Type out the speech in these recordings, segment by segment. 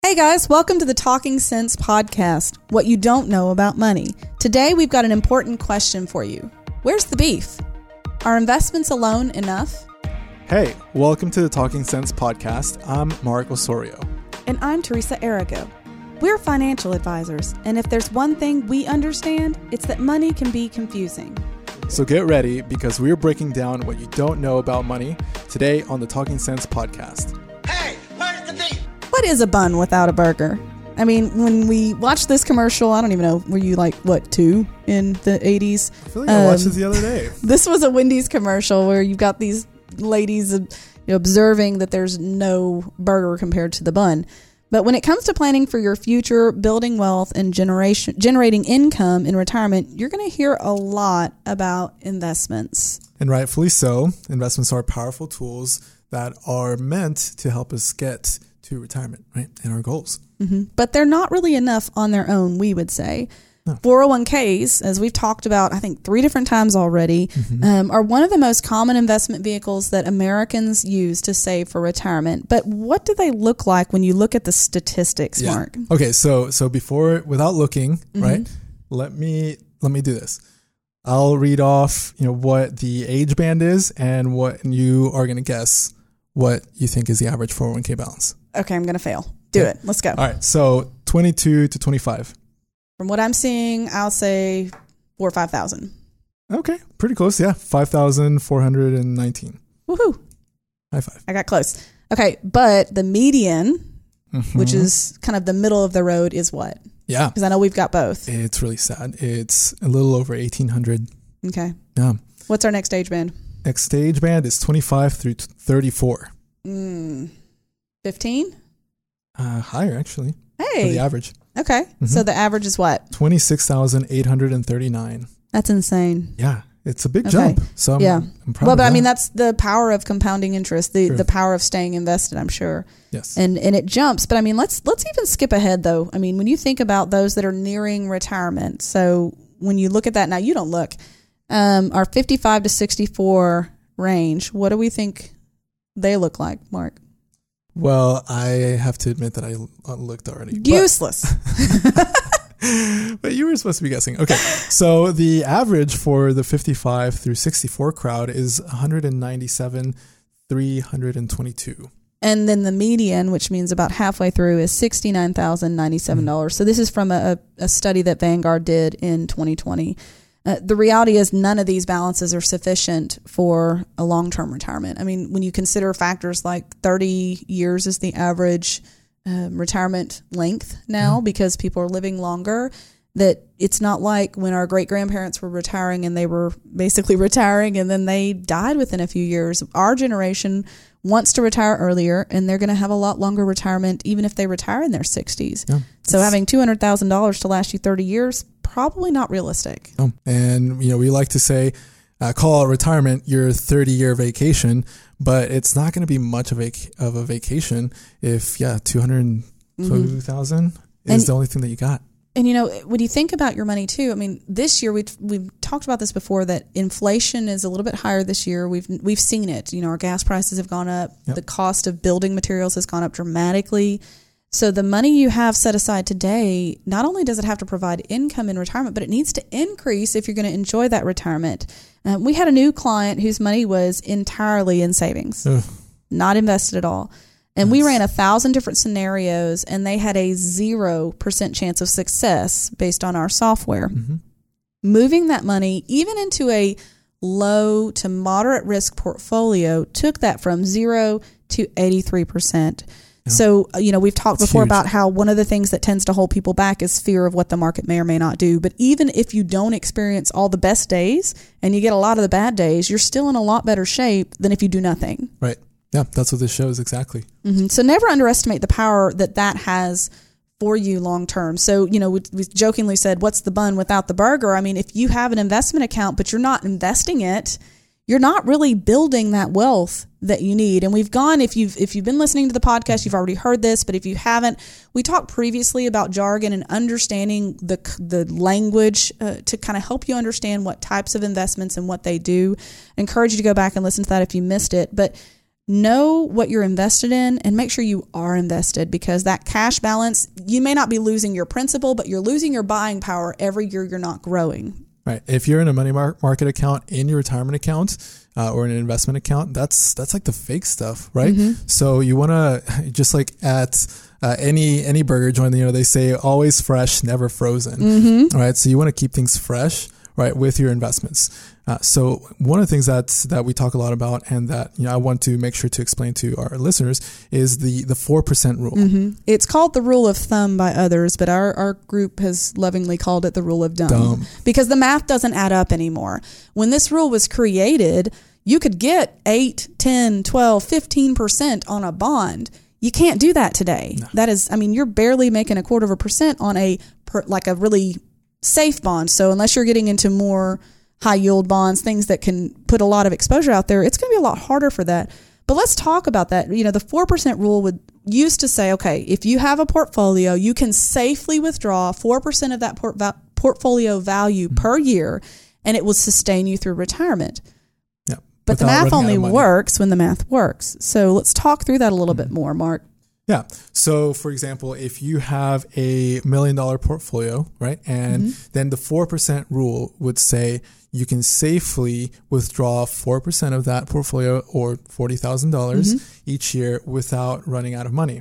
Hey guys, welcome to the Talking Sense podcast, what you don't know about money. Today we've got an important question for you. Where's the beef? Are investments alone enough? Hey, welcome to the Talking Sense podcast. I'm Mark Osorio. And I'm Teresa Arago. We're financial advisors, and if there's one thing we understand, it's that money can be confusing. So get ready because we're breaking down what you don't know about money today on the Talking Sense podcast. Hey, where's the beef? What is a bun without a burger? I mean, when we watched this commercial, I don't even know, were you like, what, 2 in the 80s? I feel like I watched this the other day. This was a Wendy's commercial where you've got these ladies observing that there's no burger compared to the bun. But when it comes to planning for your future, building wealth, and generating income in retirement, you're going to hear a lot about investments. And rightfully so. Investments are powerful tools that are meant to help us get to retirement, right? And our goals. Mm-hmm. But they're not really enough on their own, we would say. No. 401ks, as we've talked about, I think 3 different times already, are one of the most common investment vehicles that Americans use to save for retirement. But what do they look like when you look at the statistics, Mark? Okay, so before, without looking, right? Let me do this. I'll read off, what the age band is, and what you are going to guess what you think is the average 401k balance. Okay, I'm going to fail. Do it. Let's go. All right, so 22 to 25. From what I'm seeing, I'll say 4,000 or 5,000. Okay, pretty close. Yeah, 5,419. Woohoo! High five. I got close. Okay, but the median, which is kind of the middle of the road, is what? Yeah, because I know we've got both. It's really sad. It's a little over 1,800. Okay. Yeah. What's our next age band? Next stage band is 25 through 34. 15? Higher actually. Hey. For the average. Okay. So the average is what? 26,839. That's insane. Yeah. It's a big jump. So I'm proud of but that. I mean, that's the power of compounding interest, the power of staying invested, I'm sure. Yes. And it jumps. But I mean, let's even skip ahead though. I mean, when you think about those that are nearing retirement, so when you look at that now, you don't look, our 55 to 64 range, what do we think they look like, Mark? Well, I have to admit that I looked already. Useless. But you were supposed to be guessing. Okay. So the average for the 55 through 64 crowd is 197,322. And then the median, which means about halfway through, is $69,097. So this is from a study that Vanguard did in 2020. The reality is none of these balances are sufficient for a long-term retirement. I mean, when you consider factors like 30 years is the average retirement length now because people are living longer, that it's not like when our great-grandparents were retiring and they were basically retiring and then they died within a few years. Our generation wants to retire earlier, and they're going to have a lot longer retirement even if they retire in their 60s. Yeah, so having $200,000 to last you 30 years, probably not realistic. And, we like to say, call it retirement your 30-year vacation, but it's not going to be much of a vacation if, 202,000 is the only thing that you got. And, when you think about your money too, I mean, this year we've talked about this before, that inflation is a little bit higher this year. We've seen it. Our gas prices have gone up. Yep. The cost of building materials has gone up dramatically. So the money you have set aside today, not only does it have to provide income in retirement, but it needs to increase if you're going to enjoy that retirement. We had a new client whose money was entirely in savings, not invested at all. And we ran 1,000 different scenarios, and they had a 0% chance of success based on our software. Moving that money, even into a low to moderate risk portfolio, took that from 0 to 83%. So, we've talked before about how one of the things that tends to hold people back is fear of what the market may or may not do. But even if you don't experience all the best days and you get a lot of the bad days, you're still in a lot better shape than if you do nothing. Right. Yeah, that's what this shows exactly. So never underestimate the power that has for you long term. So, we jokingly said, what's the bun without the burger? I mean, if you have an investment account, but you're not investing it, you're not really building that wealth that you need. And we've gone, if you've been listening to the podcast, you've already heard this, but if you haven't, we talked previously about jargon and understanding the language to kind of help you understand what types of investments and what they do. I encourage you to go back and listen to that if you missed it. But know what you're invested in and make sure you are invested, because that cash balance, you may not be losing your principal, but you're losing your buying power every year you're not growing. Right. If you're in a money market account, in your retirement account, or in an investment account, that's like the fake stuff, right? So you want to, just like at any burger joint, they say always fresh, never frozen. Right. So you want to keep things fresh, right, with your investments. So one of the things that we talk a lot about, and that I want to make sure to explain to our listeners, is the 4% rule. It's called the rule of thumb by others, but our group has lovingly called it the rule of dumb. Because the math doesn't add up anymore. When this rule was created, you could get 8, 10, 12, 15% on a bond. You can't do that today. No. That is, you're barely making 0.25% on a really safe bond. So unless you're getting into more high yield bonds, things that can put a lot of exposure out there, it's going to be a lot harder for that. But let's talk about that. The 4% rule used to say, okay, if you have a portfolio, you can safely withdraw 4% of that portfolio value per year, and it will sustain you through retirement. Yeah, but the math only works when the math works. So let's talk through that a little bit more, Mark. Yeah. So, for example, if you have a $1 million portfolio, right, and then the 4% rule would say you can safely withdraw 4% of that portfolio, or $40,000 each year, without running out of money.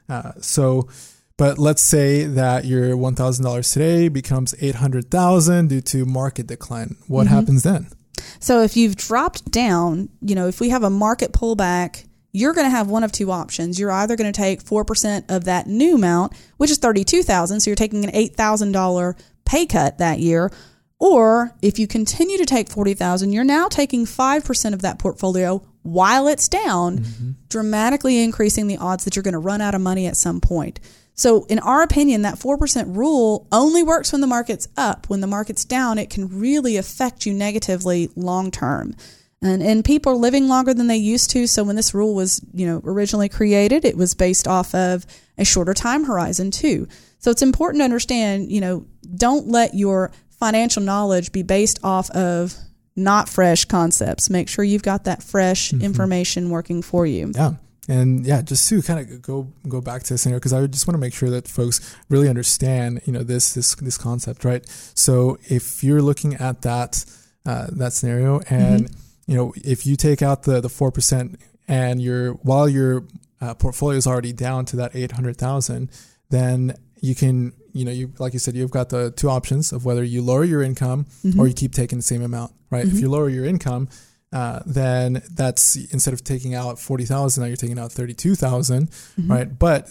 But let's say that your $1,000 today becomes $800,000 due to market decline. What happens then? So if you've dropped down, if we have a market pullback, you're going to have one of two options. You're either going to take 4% of that new amount, which is $32,000, so you're taking an $8,000 pay cut that year. Or if you continue to take $40,000, you're now taking 5% of that portfolio while it's down, dramatically increasing the odds that you're going to run out of money at some point. So in our opinion, that 4% rule only works when the market's up. When the market's down, it can really affect you negatively long term. And people are living longer than they used to. So when this rule was, originally created, it was based off of a shorter time horizon too. So it's important to understand, don't let your financial knowledge be based off of not fresh concepts. Make sure you've got that fresh information working for you. Yeah. And just to kind of go back to the scenario, because I just want to make sure that folks really understand, this concept, right? So if you're looking at that scenario, and if you take out the 4%, and while your portfolio is already down to that 800,000, then you can, like you said, you've got the two options of whether you lower your income or you keep taking the same amount, right? If you lower your income, then that's, instead of taking out 40,000, now you're taking out 32,000, right? But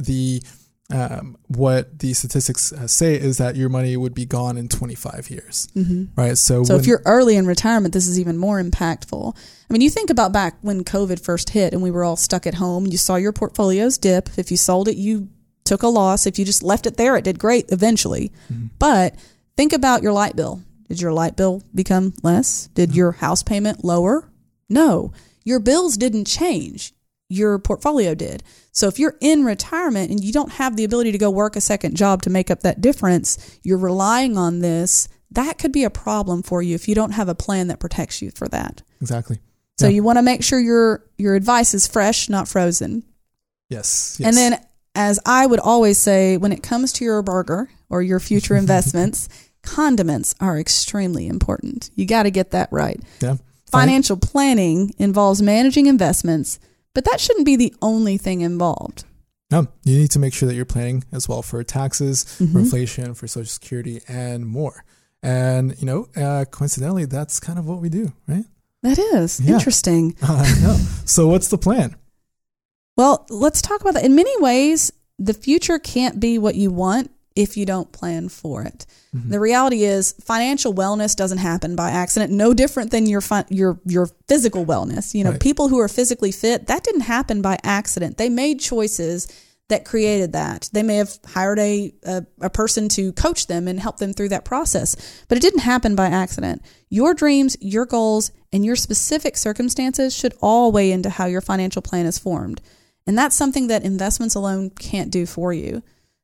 what the statistics say is that your money would be gone in 25 years, right? So if you're early in retirement, this is even more impactful. You think about back when COVID first hit and we were all stuck at home, you saw your portfolios dip. If you sold it, you took a loss. If you just left it there, it did great eventually. But think about your light bill. Did your light bill become less? Did your house payment lower? No, your bills didn't change. Your portfolio did. So if you're in retirement and you don't have the ability to go work a second job to make up that difference, you're relying on this, that could be a problem for you if you don't have a plan that protects you for that. Exactly. So you want to make sure your advice is fresh, not frozen. Yes. And then, as I would always say, when it comes to your burger or your future investments, condiments are extremely important. You got to get that right. Yeah. Financial planning involves managing investments, but that shouldn't be the only thing involved. No, you need to make sure that you're planning as well for taxes, for inflation, for Social Security, and more. And, coincidentally, that's kind of what we do, right? That is interesting. I know. So what's the plan? Well, let's talk about that. In many ways, the future can't be what you want if you don't plan for it. The reality is financial wellness doesn't happen by accident, no different than your physical wellness. Right. People who are physically fit, that didn't happen by accident. They made choices that created that. They may have hired a person to coach them and help them through that process, but it didn't happen by accident. Your dreams, your goals, and your specific circumstances should all weigh into how your financial plan is formed. And that's something that investments alone can't do for you.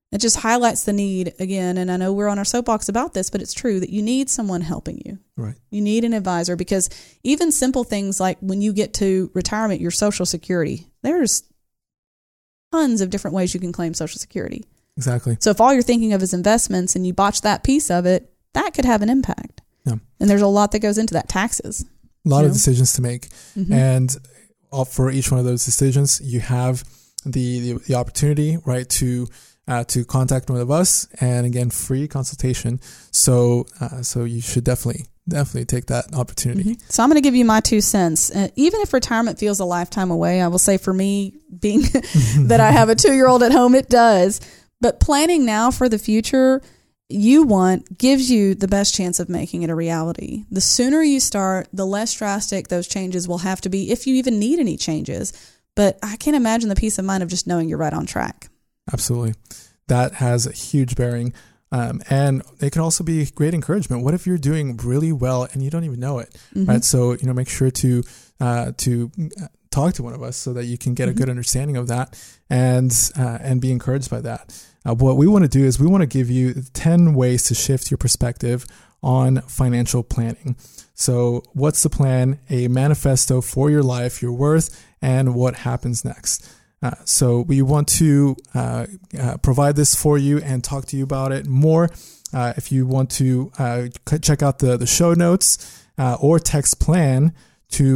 It just highlights the need again. And I know we're on our soapbox about this, but it's true that you need someone helping you. Right. You need an advisor, because even simple things like when you get to retirement, your Social Security, there's tons of different ways you can claim Social Security. Exactly. So if all you're thinking of is investments and you botch that piece of it, that could have an impact. Yeah. And there's a lot that goes into that. Taxes. A lot of decisions to make. Mm-hmm. And for each one of those decisions, you have the opportunity, right, to contact one of us, and again, free consultation. So you should definitely take that opportunity. Mm-hmm. So I'm going to give you my 2 cents. Even if retirement feels a lifetime away, I will say for me, being that I have a 2-year-old at home, it does. But planning now for the future gives you the best chance of making it a reality. The sooner you start, the less drastic those changes will have to be, if you even need any changes. But I can't imagine the peace of mind of just knowing you're right on track. Absolutely. That has a huge bearing. And it can also be great encouragement. What if you're doing really well and you don't even know it, right? So, make sure to talk to one of us so that you can get a good understanding of that and be encouraged by that. What we want to do is we want to give you 10 ways to shift your perspective on financial planning. So what's the plan? A manifesto for your life, your worth, and what happens next. So we want to provide this for you and talk to you about it more. If you want to check out the show notes or text PLAN to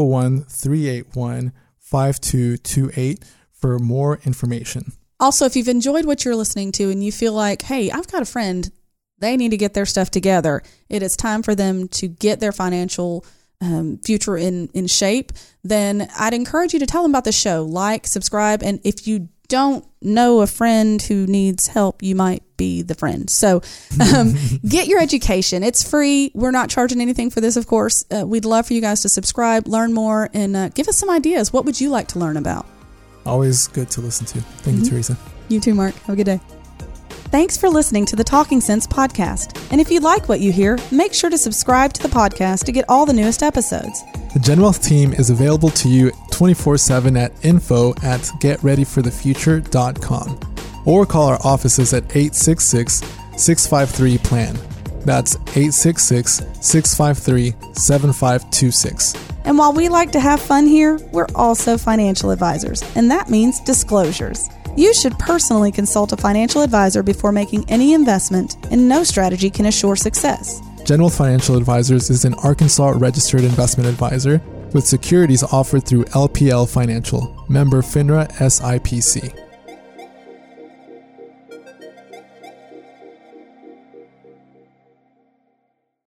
501-381-5228 for more information. Also, if you've enjoyed what you're listening to and you feel like, hey, I've got a friend, they need to get their stuff together. It is time for them to get their financial future in shape, then I'd encourage you to tell them about the show. Like, subscribe, and if you don't know a friend who needs help, you might be the friend. So get your education. It's free. We're not charging anything for this, of course. We'd love for you guys to subscribe, learn more, and give us some ideas. What would you like to learn about? Always good to listen to. Thank you, Teresa. You too, Mark. Have a good day. Thanks for listening to the Talking Sense podcast. And if you like what you hear, make sure to subscribe to the podcast to get all the newest episodes. The GenWealth team is available to you 24/7 at info@getreadyforthefuture.com, or call our offices at 866-653-PLAN. That's 866-653-7526. And while we like to have fun here, we're also financial advisors, and that means disclosures. You should personally consult a financial advisor before making any investment, and no strategy can assure success. GenWealth Financial Advisors is an Arkansas registered investment advisor with securities offered through LPL Financial, member FINRA SIPC.